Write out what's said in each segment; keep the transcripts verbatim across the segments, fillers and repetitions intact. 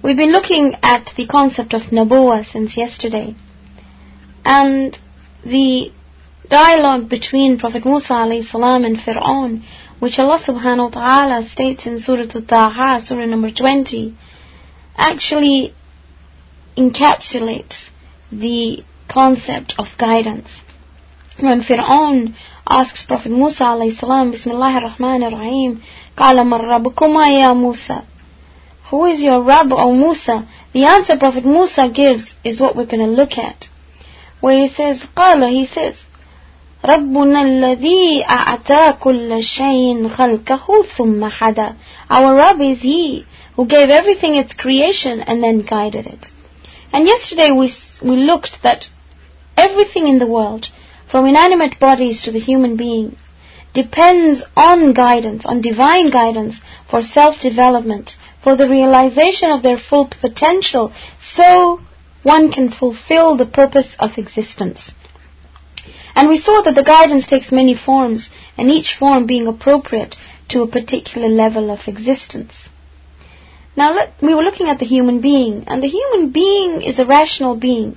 We've been looking at the concept of Nabuwa since yesterday, and the dialogue between Prophet Musa alayhi salam and Fir'aun, which Allah subhanahu wa ta'ala states in Surah Taha, Surah number twenty, actually encapsulates the concept of guidance. When Fir'aun asks Prophet Musa alayhi salam, Bismillahir Rahmanir Rahim, Qala man rabbukuma ya Musa, who is your Rabb, O Musa? The answer Prophet Musa gives is what we're going to look at, where he says, Qala, he says, رَبُّنَا الَّذِي أَعْتَى كُلَّ شَيْءٍ خَلْقَهُ ثُمَّ حَدَى. Our Rabb is He who gave everything its creation and then guided it. And yesterday we we looked that everything in the world, from inanimate bodies to the human being, depends on guidance, on divine guidance for self-development, for the realization of their full potential, so one can fulfill the purpose of existence. And we saw that the guidance takes many forms, and each form being appropriate to a particular level of existence. Now let, we were looking at the human being, and the human being is a rational being.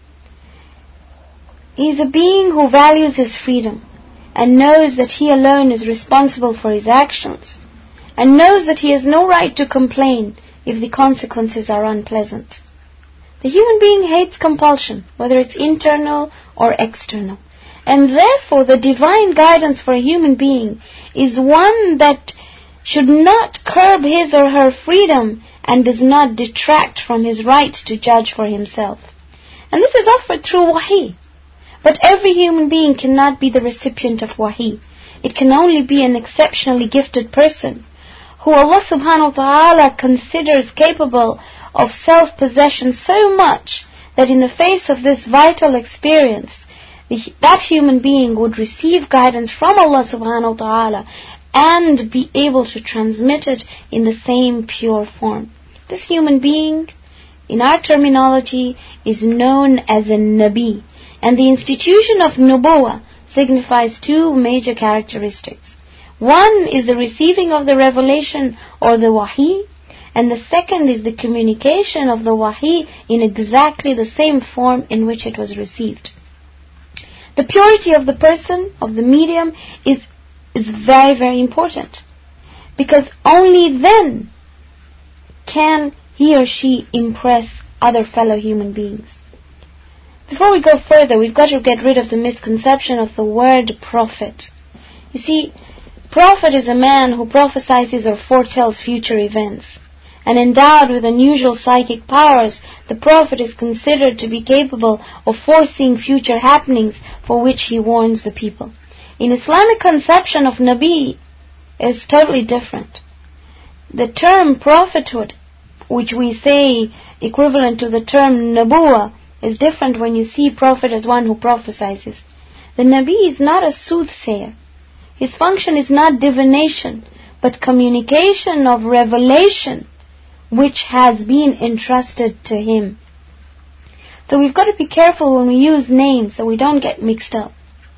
He is a being who values his freedom, and knows that he alone is responsible for his actions, and knows that he has no right to complain if the consequences are unpleasant. The human being hates compulsion, whether it's internal or external. And therefore the divine guidance for a human being is one that should not curb his or her freedom and does not detract from his right to judge for himself. And this is offered through wahi. But every human being cannot be the recipient of wahi. It can only be an exceptionally gifted person who Allah subhanahu wa ta'ala considers capable of self-possession so much that in the face of this vital experience, the, that human being would receive guidance from Allah subhanahu wa ta'ala and be able to transmit it in the same pure form. This human being, in our terminology, is known as a Nabi, and the institution of Nubuwa signifies two major characteristics. One is the receiving of the revelation or the wahi, and the second is the communication of the wahi in exactly the same form in which it was received. The purity of the person, of the medium, is, is very, very important, because only then can he or she impress other fellow human beings. Before we go further, we've got to get rid of the misconception of the word prophet. You see, prophet is a man who prophesies or foretells future events. And endowed with unusual psychic powers, the prophet is considered to be capable of foreseeing future happenings for which he warns the people. In Islamic conception of Nabi is totally different. The term prophethood, which we say equivalent to the term Nabuwa, is different when you see prophet as one who prophesies. The Nabi is not a soothsayer. His function is not divination, but communication of revelation which has been entrusted to him. So we've got to be careful when we use names so we don't get mixed up.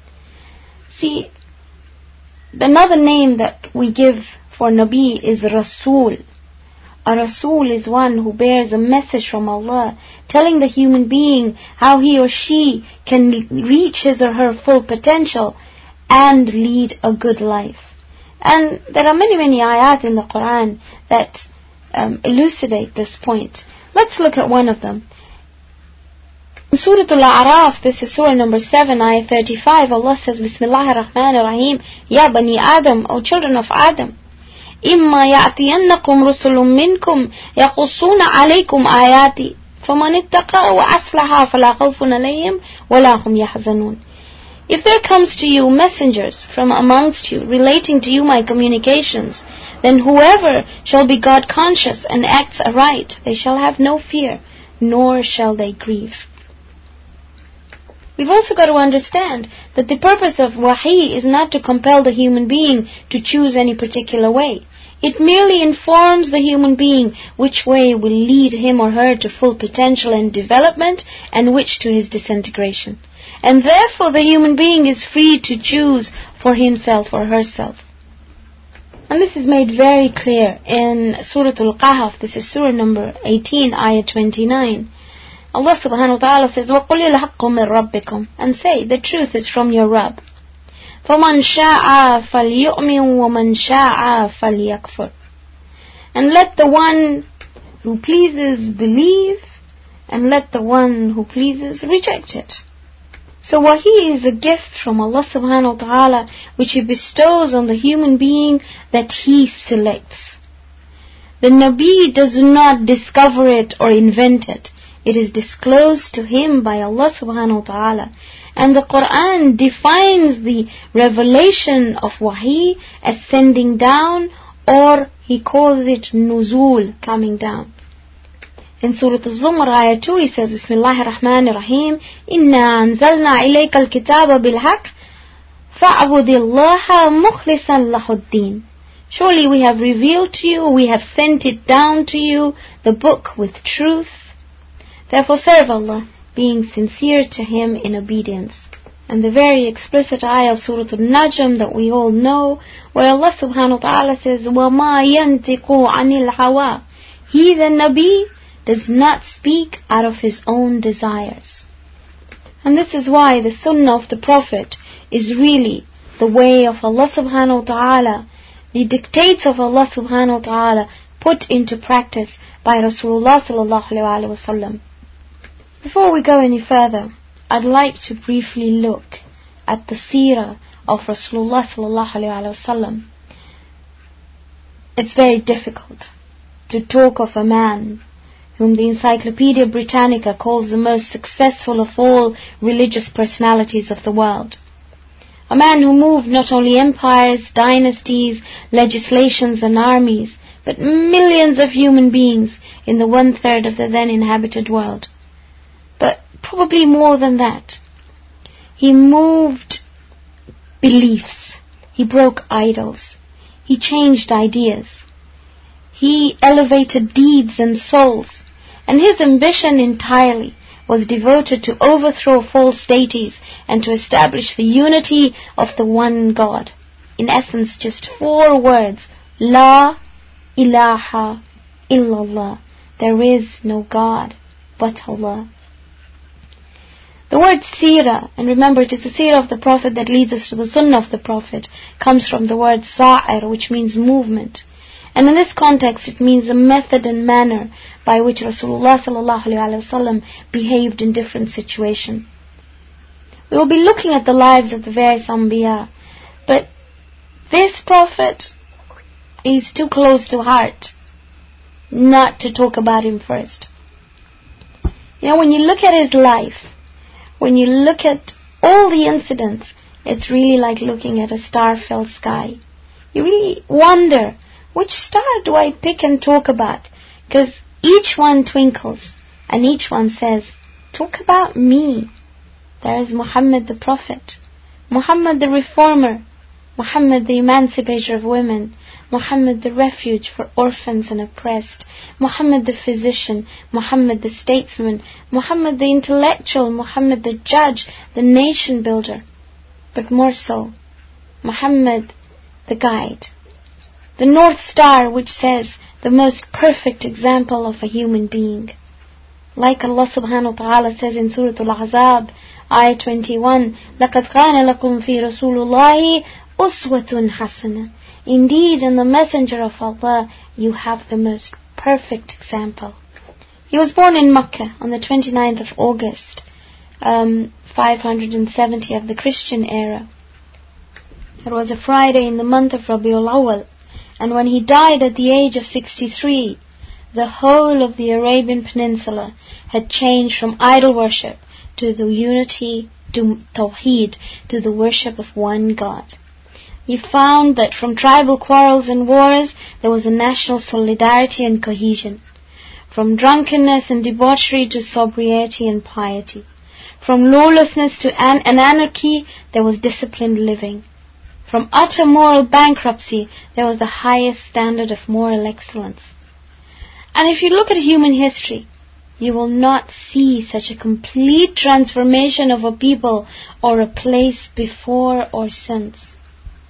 See, another name that we give for Nabi is Rasul. A Rasul is one who bears a message from Allah, telling the human being how he or she can reach his or her full potential and lead a good life. And there are many, many ayat in the Quran that um, elucidate this point. Let's look at one of them. In Surah Al-A'raf, this is Surah number seven, ayah thirty-five, Allah says, Bismillahir Rahmanir Rahim, Ya Bani Adam, O children of Adam, إِمَّا يَأْتِيَنَّكُمْ رُسُلٌ مِّنْكُمْ يَقُصُّونَ عَلَيْكُمْ آيَاتِي فَمَنِ اتَّقَى وَأَصْلَحَ فَلَا خَوْفٌ عَلَيْهِمْ وَلَا هُمْ يَحْزَنُونَ. If there comes to you messengers from amongst you relating to you my communications, then whoever shall be God conscious and acts aright, they shall have no fear, nor shall they grieve. We've also got to understand that the purpose of wahi is not to compel the human being to choose any particular way. It merely informs the human being which way will lead him or her to full potential and development, and which to his disintegration. And therefore the human being is free to choose for himself or herself. And this is made very clear in Surah Al-Qahf. This is Surah number eighteen, ayah twenty-nine. Allah subhanahu wa ta'ala says, وَقُلِ الْحَقُّ مِنْ رَبِّكُمْ, and say, the truth is from your Rabb. فَمَنْ شَاءَ فَلْيُؤْمِنْ وَمَنْ شَاءَ فَلْيَكْفُرْ. And let the one who pleases believe, and let the one who pleases reject it. So wahi is a gift from Allah subhanahu wa ta'ala which He bestows on the human being that He selects. The Nabi does not discover it or invent it. It is disclosed to him by Allah subhanahu wa ta'ala. And the Quran defines the revelation of wahi as sending down, or He calls it nuzul, coming down. In Surah Al-Zumar, ayah two, He says, Bismillahir Rahmanir Rahim, Inna anzalna ilayka al-kitaba bil-haq, fa'budillaha mukhlisan lahud-din. Surely we have revealed to you, we have sent it down to you, the book with truth. Therefore serve Allah, being sincere to Him in obedience. And the very explicit ayah of Surah Al-Najm that we all know, where Allah subhanahu wa ta'ala says, وَمَا يَنْتِقُ عَنِ الْحَوَىٰ. He, the Nabi, does not speak out of his own desires. And this is why the sunnah of the Prophet is really the way of Allah subhanahu wa ta'ala, the dictates of Allah subhanahu wa ta'ala put into practice by Rasulullah sallallahu alayhi wa sallam. Before we go any further, I'd like to briefly look at the seerah of Rasulullah sallallahu alayhi wa sallam. It's very difficult to talk of a man whom the Encyclopedia Britannica calls the most successful of all religious personalities of the world. A man who moved not only empires, dynasties, legislations and armies, but millions of human beings in the one-third of the then inhabited world. But probably more than that. He moved beliefs. He broke idols. He changed ideas. He elevated deeds and souls. And his ambition entirely was devoted to overthrow false deities and to establish the unity of the one God. In essence, just four words. La ilaha illallah. There is no God but Allah. The word seerah, and remember it is the seerah of the Prophet that leads us to the sunnah of the Prophet, comes from the word sa'ir, which means movement. And in this context, it means a method and manner by which Rasulullah sallallahu alaihi wasallam behaved in different situations. We will be looking at the lives of the various Anbiya, but this Prophet is too close to heart not to talk about him first. You know, when you look at his life, when you look at all the incidents, it's really like looking at a star-filled sky. You really wonder, which star do I pick and talk about? Because each one twinkles and each one says, talk about me. There is Muhammad the Prophet, Muhammad the Reformer, Muhammad the Emancipator of Women, Muhammad the Refuge for orphans and oppressed, Muhammad the Physician, Muhammad the Statesman, Muhammad the Intellectual, Muhammad the Judge, the Nation Builder. But more so, Muhammad the Guide. The North Star which says the most perfect example of a human being. Like Allah subhanahu wa ta'ala says in Surah Al-Ahzab, ayah twenty-one, لَقَدْ كَانَ لَكُمْ فِي رَسُولُ اللَّهِ أُسْوَةٌ حَسَنَةٌ. Indeed, in the Messenger of Allah, you have the most perfect example. He was born in Makkah on the twenty-ninth of August, um, five hundred seventy of the Christian era. It was a Friday in the month of Rabiul Awwal. And when he died at the age of sixty-three, the whole of the Arabian Peninsula had changed from idol worship to the unity, to Tawheed, to the worship of one God. He found that from tribal quarrels and wars, there was a national solidarity and cohesion. From drunkenness and debauchery to sobriety and piety. From lawlessness to an- an anarchy, there was disciplined living. From utter moral bankruptcy, there was the highest standard of moral excellence. And if you look at human history, you will not see such a complete transformation of a people or a place before or since.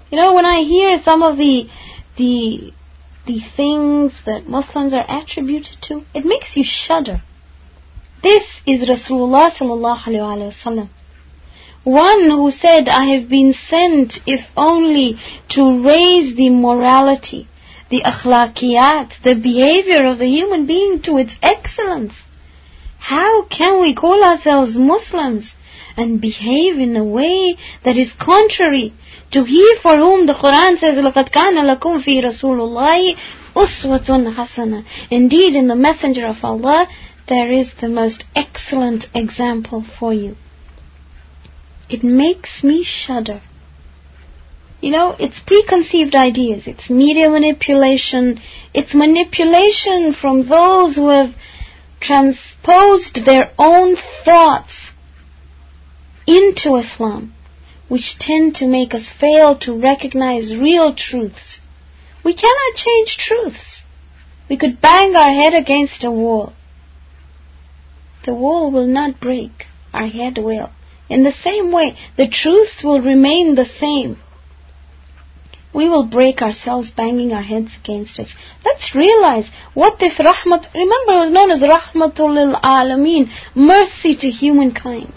You know, when I hear some of the the the things that Muslims are attributed to, it makes you shudder. This is Rasulullah sallallahu alaihi wasallam, one who said, I have been sent if only to raise the morality, the akhlaqiyat, the behavior of the human being to its excellence. How can we call ourselves Muslims and behave in a way that is contrary to He for whom the Quran says, لَقَدْ كَانَ لَكُمْ فِي رَسُولُ اللَّهِ أُسْوَةٌ حَسَنَةٌ. Indeed, in the Messenger of Allah, there is the most excellent example for you. It makes me shudder. You know, it's preconceived ideas, it's media manipulation, it's manipulation from those who have transposed their own thoughts into Islam, which tend to make us fail to recognize real truths. We cannot change truths. We could bang our head against a wall. The wall will not break, our head will. In the same way, the truths will remain the same. We will break ourselves banging our heads against it. Let's realize what this rahmat, remember it was known as rahmatul lil alameen, mercy to humankind.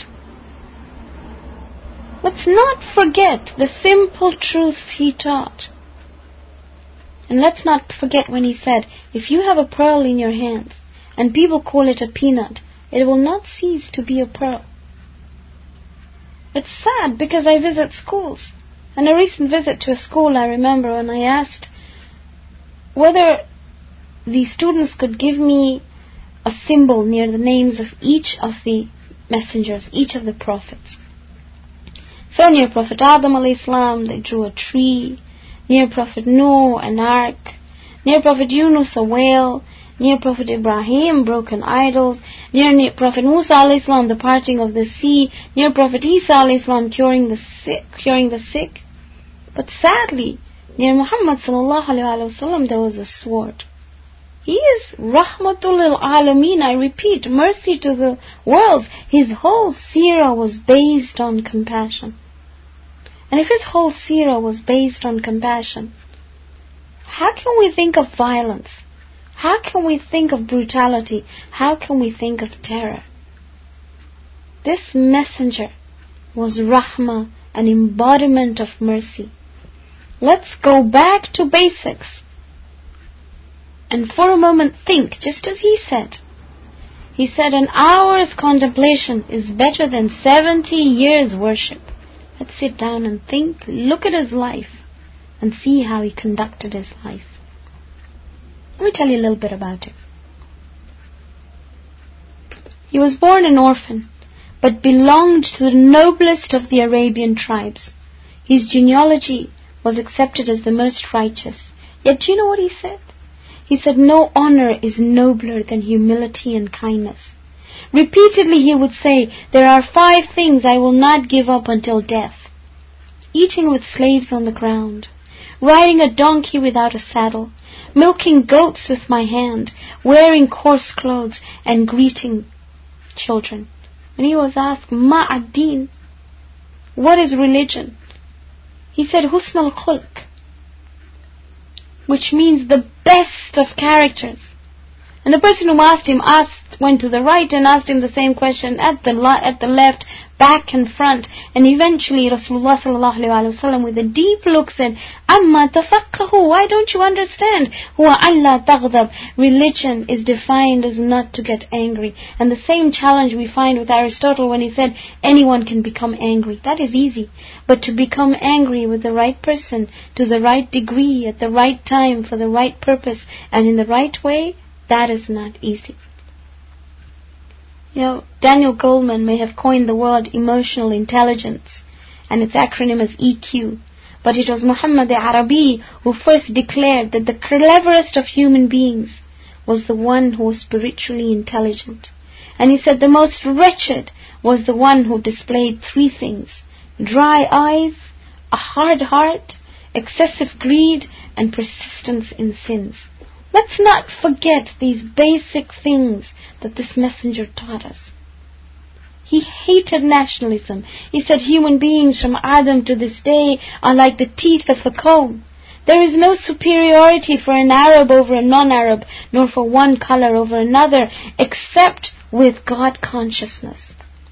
Let's not forget the simple truths He taught. And let's not forget when He said, if you have a pearl in your hands and people call it a peanut, it will not cease to be a pearl. It's sad because I visit schools. And a recent visit to a school, I remember when I asked whether the students could give me a symbol near the names of each of the messengers, each of the prophets. So near Prophet Adam alayhi salam, they drew a tree. Near Prophet Noah, an ark. Near Prophet Yunus, a whale. Near Prophet Ibrahim, broken idols. Near, near Prophet Musa alayhi salam, the parting of the sea. Near Prophet Isa alayhi salam, curing the sick. Curing the sick. But sadly, near Muhammad sallallahu alayhi wa sallam, there was a sword. He is rahmatul lil alameen, I repeat, mercy to the worlds. His whole seerah was based on compassion. And if his whole seerah was based on compassion, how can we think of violence? How can we think of brutality? How can we think of terror? This messenger was rahmah, an embodiment of mercy. Let's go back to basics. And for a moment think, just as he said. He said, an hour's contemplation is better than seventy years worship. Let's sit down and think, look at his life, and see how he conducted his life. Let me tell you a little bit about him. He was born an orphan, but belonged to the noblest of the Arabian tribes. His genealogy was accepted as the most righteous. Yet do you know what he said? He said, no honor is nobler than humility and kindness. Repeatedly he would say, there are five things I will not give up until death. Eating with slaves on the ground, riding a donkey without a saddle, milking goats with my hand, wearing coarse clothes, and greeting children. When he was asked, Ma'ad-din, what is religion? He said, Husn al-khulq, which means the best of characters. And the person who asked him asked, went to the right and asked him the same question at the li- at the left, back and front. And eventually Rasulullah sallallahu alaihi wasallam with a deep look said, Amma tafaqahu, why don't you understand? Huwa alla taghdab. Religion is defined as not to get angry. And the same challenge we find with Aristotle when he said, anyone can become angry. That is easy. But to become angry with the right person, to the right degree, at the right time, for the right purpose, and in the right way, that is not easy. You know, Daniel Goleman may have coined the word emotional intelligence, and its acronym is E Q. But it was Muhammad Arabi who first declared that the cleverest of human beings was the one who was spiritually intelligent. And he said the most wretched was the one who displayed three things: dry eyes, a hard heart, excessive greed, and persistence in sins. Let's not forget these basic things that this messenger taught us. He hated nationalism. He said human beings from Adam to this day are like the teeth of a comb. There is no superiority for an Arab over a non-Arab, nor for one color over another, except with God consciousness.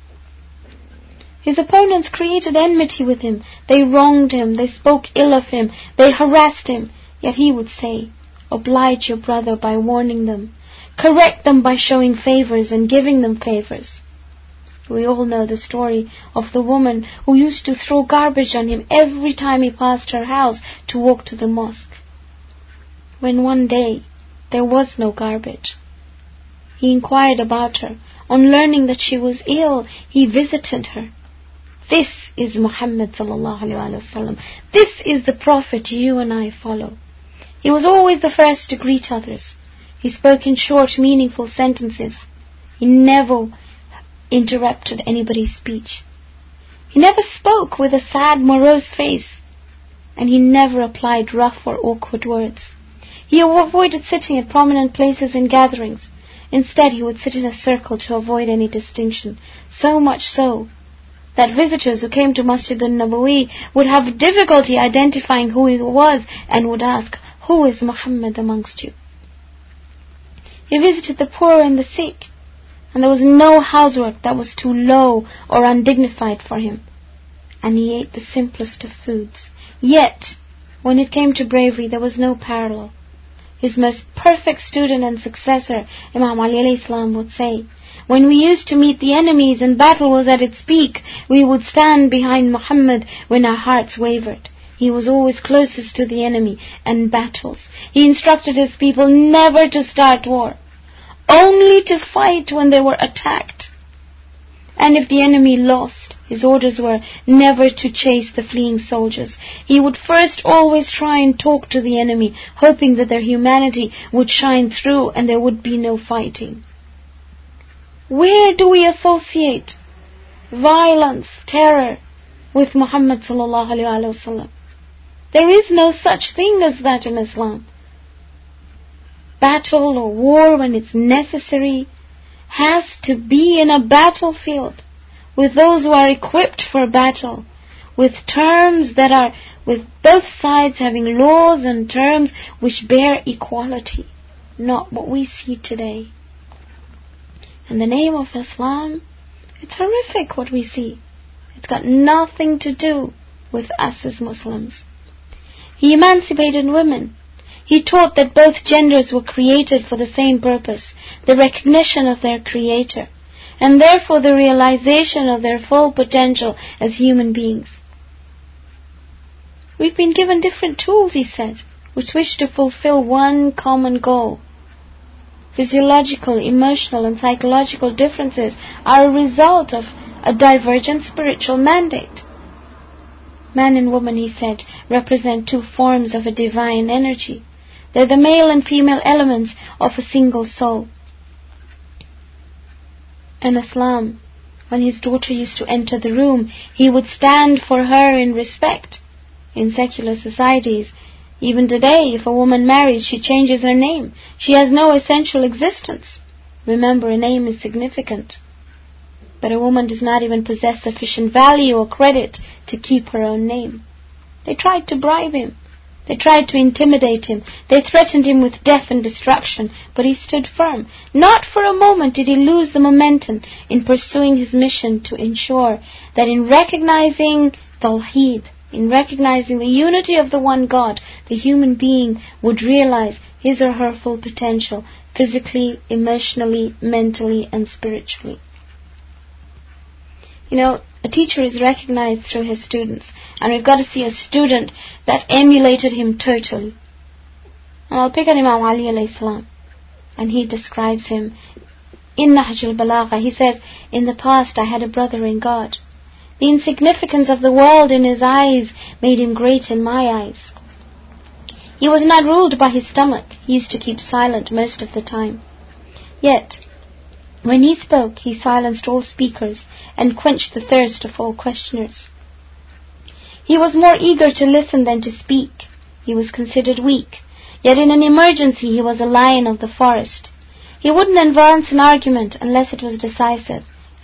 His opponents created enmity with him. They wronged him. They spoke ill of him. They harassed him. Yet he would say, oblige your brother by warning them. Correct them by showing favors and giving them favors. We all know the story of the woman who used to throw garbage on him every time he passed her house to walk to the mosque. When one day there was no garbage, he inquired about her. On learning that she was ill, he visited her. This is Muhammad sallallahu alaihi wasallam. This is the Prophet you and I follow. He was always the first to greet others. He spoke in short, meaningful sentences. He never interrupted anybody's speech. He never spoke with a sad, morose face, and he never applied rough or awkward words. He avoided sitting at prominent places in gatherings. Instead, he would sit in a circle to avoid any distinction, so much so that visitors who came to Masjid al-Nabawi would have difficulty identifying who he was and would ask, who is Muhammad amongst you? He visited the poor and the sick, and there was no housework that was too low or undignified for him. And he ate the simplest of foods. Yet, when it came to bravery, there was no parallel. His most perfect student and successor, Imam Ali alayhi salam, would say, when we used to meet the enemies and battle was at its peak, we would stand behind Muhammad when our hearts wavered. He was always closest to the enemy and battles. He instructed his people never to start war, only to fight when they were attacked. And if the enemy lost, his orders were never to chase the fleeing soldiers. He would first always try and talk to the enemy, hoping that their humanity would shine through and there would be no fighting. Where do we associate violence, terror with Muhammad sallallahu alaihi wasallam? There is no such thing as that in Islam. Battle or war, when it's necessary, has to be in a battlefield with those who are equipped for battle, with terms that are, with both sides having laws and terms which bear equality, not what we see today. In the name of Islam, it's horrific what we see. It's got nothing to do with us as Muslims. He emancipated women. He taught that both genders were created for the same purpose, the recognition of their Creator, and therefore the realization of their full potential as human beings. We've been given different tools, he said, which wish to fulfill one common goal. Physiological, emotional, and psychological differences are a result of a divergent spiritual mandate. Man and woman, he said, represent two forms of a divine energy. They're the male and female elements of a single soul. In Islam, when his daughter used to enter the room, he would stand for her in respect. In secular societies, even today, if a woman marries, she changes her name. She has no essential existence. Remember, a name is significant. But a woman does not even possess sufficient value or credit to keep her own name. They tried to bribe him. They tried to intimidate him. They threatened him with death and destruction, but he stood firm. Not for a moment did he lose the momentum in pursuing his mission to ensure that in recognizing Tawheed, in recognizing the unity of the one God, the human being would realize his or her full potential, physically, emotionally, mentally, and spiritually. You know, a teacher is recognized through his students, and we've got to see a student that emulated him totally. And I'll pick on Imam Ali alayhi salam, and he describes him in Nahj al-Balagha. He says, in the past I had a brother in God. The insignificance of the world in his eyes made him great in my eyes. He was not ruled by his stomach. He used to keep silent most of the time. Yet, when he spoke, he silenced all speakers and quenched the thirst of all questioners. He was more eager to listen than to speak. He was considered weak, yet in an emergency he was a lion of the forest. He wouldn't advance an argument unless it was decisive,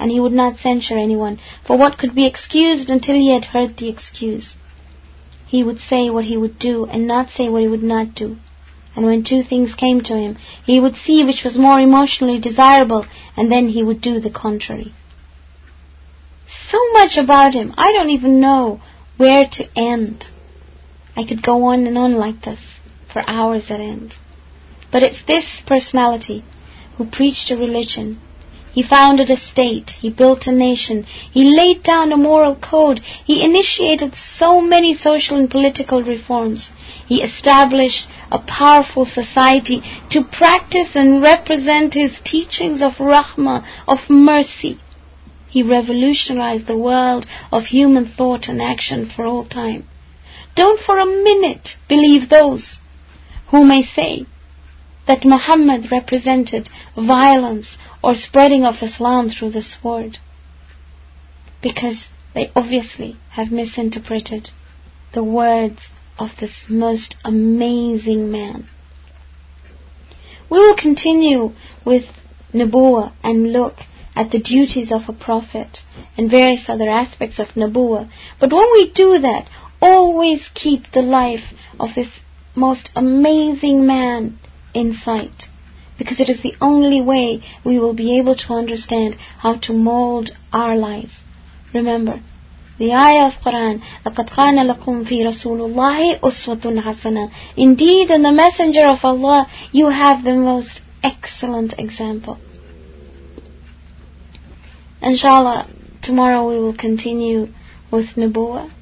and he would not censure anyone for what could be excused until he had heard the excuse. He would say what he would do and not say what he would not do. And when two things came to him, he would see which was more emotionally desirable, and then he would do the contrary. So much about him, I don't even know where to end. I could go on and on like this for hours at end. But it's this personality who preached a religion. He founded a state. He built a nation. He laid down a moral code. He initiated so many social and political reforms. He established a powerful society to practice and represent his teachings of rahmah, of mercy. He revolutionized the world of human thought and action for all time. Don't for a minute believe those who may say that Muhammad represented violence or spreading of Islam through the sword, because they obviously have misinterpreted the words of this most amazing man. We will continue with Nubuwwah and look at the duties of a prophet and various other aspects of Nubuwwah. But when we do that, always keep the life of this most amazing man in sight, because it is the only way we will be able to understand how to mold our lives. Remember, the ayah of Quran, لَقَدْ كَانَ لَكُمْ فِي رَسُولِ اللَّهِ أُسْوَةٌ حَسَنَةٌ. Indeed, in the Messenger of Allah, you have the most excellent example. Inshallah, tomorrow we will continue with Nubuwwah.